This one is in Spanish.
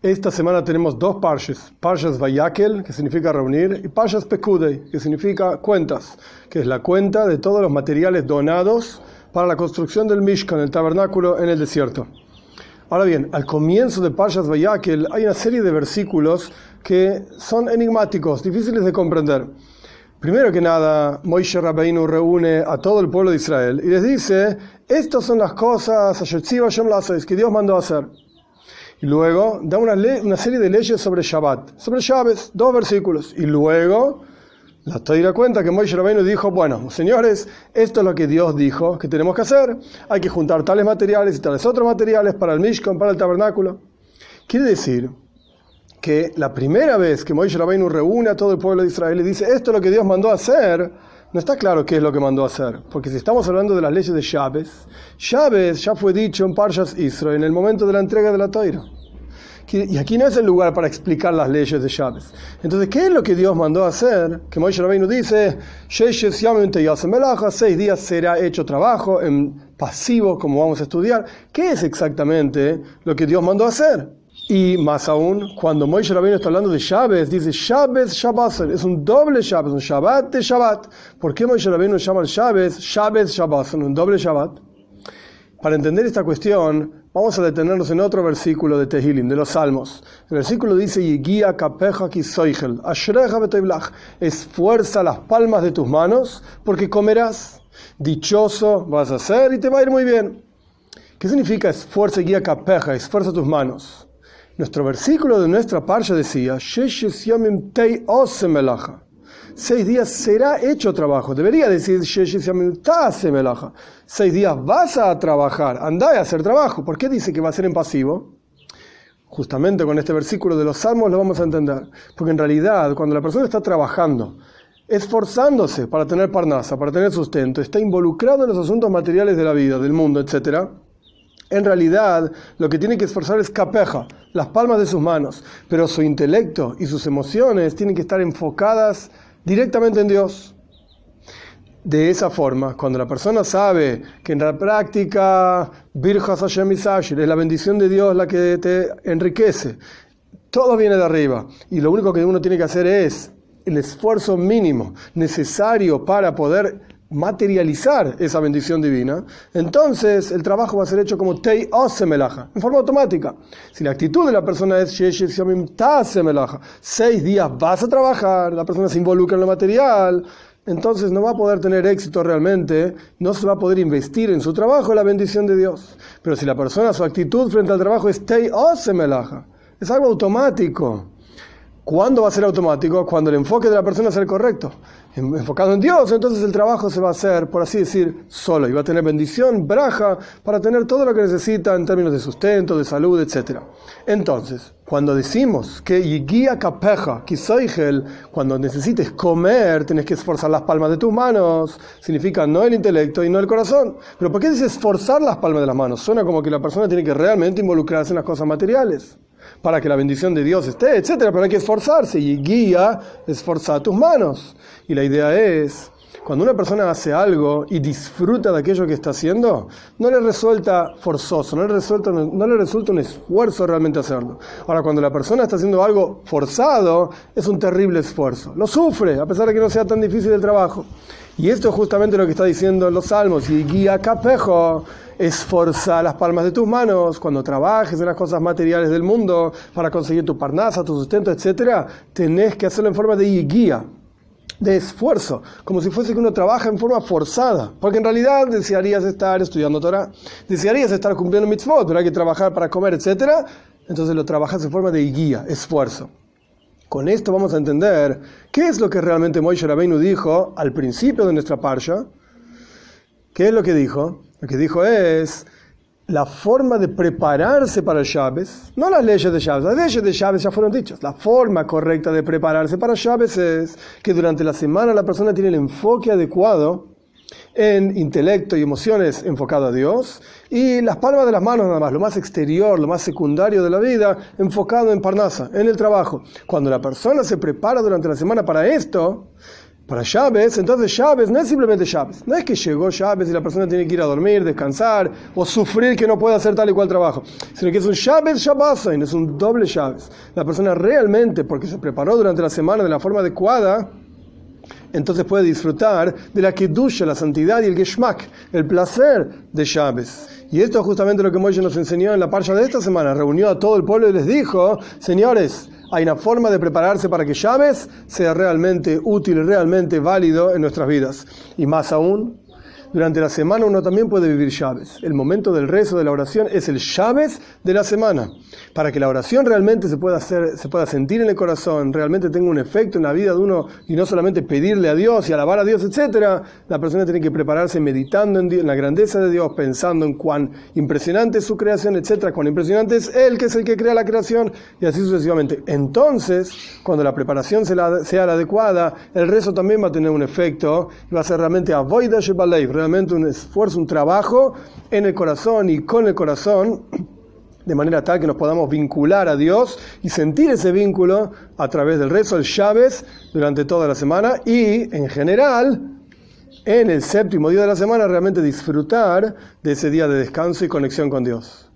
Esta semana tenemos dos parshas. Parshas Vayakel, que significa reunir, y Parshas Pekudei, que significa cuentas, que es la cuenta de todos los materiales donados para la construcción del Mishkan, el tabernáculo en el desierto. Ahora bien, al comienzo de Parshas Vayakel hay una serie de versículos que son enigmáticos, difíciles de comprender. Primero que nada, Moshe Rabbeinu reúne a todo el pueblo de Israel y les dice: estas son las cosas que Dios mandó a hacer. Y luego da una serie de leyes sobre Shabbat, sobre Shabbat, 2 versículos. Y luego la Torá cuenta que Moshe Rabbeinu dijo: bueno, señores, esto es lo que Dios dijo que tenemos que hacer. Hay que juntar tales materiales y tales otros materiales para el Mishkan, para el tabernáculo. Quiere decir que la primera vez que Moshe Rabbeinu reúne a todo el pueblo de Israel y dice: esto es lo que Dios mandó a hacer, no está claro qué es lo que mandó a hacer. Porque si estamos hablando de las leyes de Shabbat ya fue dicho en Parshas Isro, en el momento de la entrega de la Torá. Y aquí no es el lugar para explicar las leyes de Shabbat. Entonces, ¿qué es lo que Dios mandó a hacer? Que Moshe Rabbeinu dice: 6 días será hecho trabajo en pasivo, como vamos a estudiar. ¿Qué es exactamente lo que Dios mandó a hacer? Y más aún, cuando Moshe Rabbeinu está hablando de Shabbat, dice Shabbat Shabbat, es un doble Shabbat, un Shabbat de Shabbat. ¿Por qué Moshe Rabbeinu llama el Shabbat Shabbat, un doble Shabbat? Para entender esta cuestión, vamos a detenernos en otro versículo de Tehilim, de los Salmos. El versículo dice: Yigia kapeja kisoichel, ashreja betoiblach, esfuerza las palmas de tus manos, porque comerás. Dichoso vas a ser y te va a ir muy bien. ¿Qué significa esfuerza Yigia kapeja, esfuerza tus manos? Nuestro versículo de nuestra parsha decía: 6 días será hecho trabajo. Debería decir 6 días vas a trabajar, andá a hacer trabajo. ¿Por qué dice que va a ser en pasivo? Justamente con este versículo de los Salmos lo vamos a entender. Porque en realidad, cuando la persona está trabajando, esforzándose para tener parnasa, para tener sustento, está involucrado en los asuntos materiales de la vida, del mundo, etc., en realidad, lo que tiene que esforzar es kapeja, las palmas de sus manos, pero su intelecto y sus emociones tienen que estar enfocadas directamente en Dios. De esa forma, cuando la persona sabe que en la práctica Birjas Hashem Isashir es la bendición de Dios la que te enriquece, todo viene de arriba, y lo único que uno tiene que hacer es el esfuerzo mínimo necesario para poder materializar esa bendición divina, entonces el trabajo va a ser hecho como Tei Osemelaja, en forma automática. Si la actitud de la persona es 6 días vas a trabajar, la persona se involucra en lo material, entonces no va a poder tener éxito realmente, no se va a poder investir en su trabajo la bendición de Dios. Pero si la persona, su actitud frente al trabajo es Tei Osemelaja, es algo automático. ¿Cuándo va a ser automático? Cuando el enfoque de la persona sea el correcto. Enfocado en Dios, entonces el trabajo se va a hacer, por así decir, solo. Y va a tener bendición, braja, para tener todo lo que necesita en términos de sustento, de salud, etc. Entonces, cuando decimos que Yigia kapeja, kisoichel, cuando necesites comer, tenés que esforzar las palmas de tus manos, significa no el intelecto y no el corazón. Pero ¿por qué dice esforzar las palmas de las manos? Suena como que la persona tiene que realmente involucrarse en las cosas materiales para que la bendición de Dios esté, etcétera, pero hay que esforzarse, y guía, esforzar tus manos. Y la idea es, cuando una persona hace algo y disfruta de aquello que está haciendo, no le resulta forzoso, no le resulta un esfuerzo realmente hacerlo. Ahora, cuando la persona está haciendo algo forzado, es un terrible esfuerzo, lo sufre, a pesar de que no sea tan difícil el trabajo. Y esto es justamente lo que está diciendo en los Salmos: y guía capejo, esforza las palmas de tus manos. Cuando trabajes en las cosas materiales del mundo para conseguir tu parnasa, tu sustento, etc., tenés que hacerlo en forma de guía, de esfuerzo, como si fuese que uno trabaja en forma forzada, porque en realidad desearías estar estudiando Torah, desearías estar cumpliendo mitzvot, pero hay que trabajar para comer, etc., entonces lo trabajas en forma de guía, esfuerzo. Con esto vamos a entender qué es lo que realmente Moshe Rabbeinu dijo al principio de nuestra parsha. ¿Qué es lo que dijo? Lo que dijo es la forma de prepararse para el Shabbat, no las leyes de Shabbat. Las leyes de Shabbat ya fueron dichas. La forma correcta de prepararse para Shabbat es que durante la semana la persona tiene el enfoque adecuado en intelecto y emociones enfocado a Dios, y las palmas de las manos nada más, lo más exterior, lo más secundario de la vida, enfocado en parnasa, en el trabajo. Cuando la persona se prepara durante la semana para esto, Para Shabes, entonces Shabes no es simplemente Shabes. No es que llegó Shabes y la persona tiene que ir a dormir, descansar o sufrir que no puede hacer tal y cual trabajo. Sino que es un Shabes Shabbasain, es un doble Shabes. La persona realmente, porque se preparó durante la semana de la forma adecuada, entonces puede disfrutar de la Kedusha, la santidad y el Geschmack, el placer de Shabes. Y esto es justamente lo que Moshe nos enseñó en la parsha de esta semana. Reunió a todo el pueblo y les dijo: señores, hay una forma de prepararse para que Shabes sea realmente útil, realmente válido en nuestras vidas. Y más aún, durante la semana uno también puede vivir Shabes. El momento del rezo, de la oración, es el Shabes de la semana. Para que la oración realmente se pueda sentir en el corazón, realmente tenga un efecto en la vida de uno, y no solamente pedirle a Dios y alabar a Dios, etc. La persona tiene que prepararse meditando en la grandeza de Dios, pensando en cuán impresionante es su creación, etc. Cuán impresionante es Él, que es el que crea la creación, y así sucesivamente. Entonces, cuando la preparación sea la adecuada, el rezo también va a tener un efecto, y va a ser realmente avoida shebalev, realmente un esfuerzo, un trabajo en el corazón y con el corazón, de manera tal que nos podamos vincular a Dios y sentir ese vínculo a través del rezo, el Shabes, durante toda la semana, y en general, en el séptimo día de la semana, realmente disfrutar de ese día de descanso y conexión con Dios.